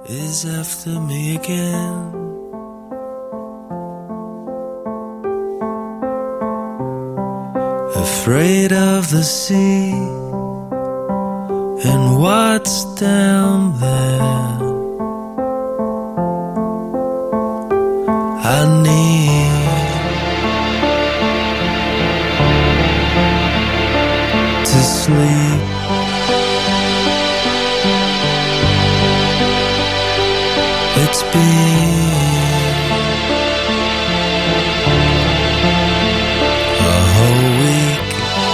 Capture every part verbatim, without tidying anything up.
is after me again. Afraid of the sea and what's down there. I need to sleep. It's been a whole week,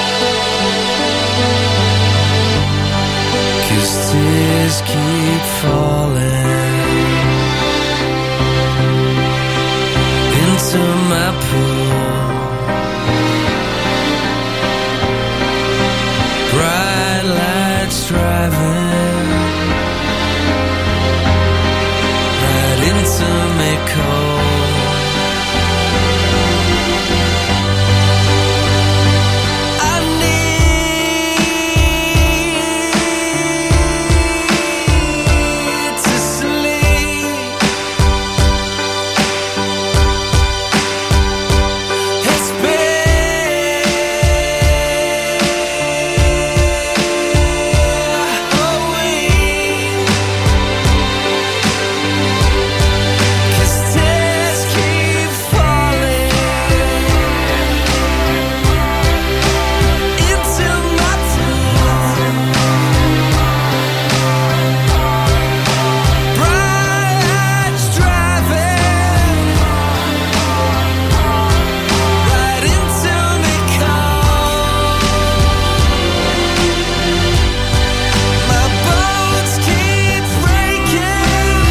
'cause tears keep falling into my pool. Bright lights driving right into me cold. I need to sleep. It's been a whole week, 'cause tears keep falling into my tomb. Bright lights driving right into me cold. My bones keep breaking,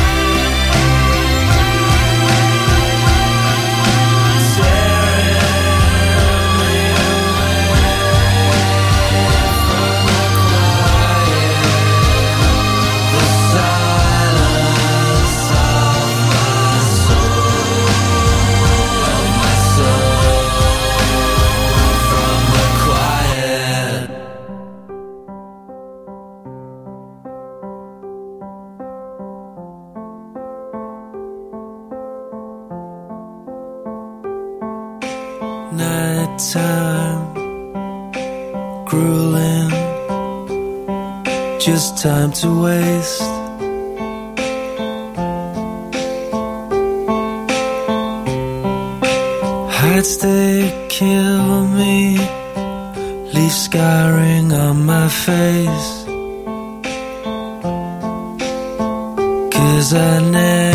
tearing me the silence of my soul, of my soul, from the quiet. Nighttime, grueling, just time to waste. Heights they kill me, leave scarring on my face, 'cause I never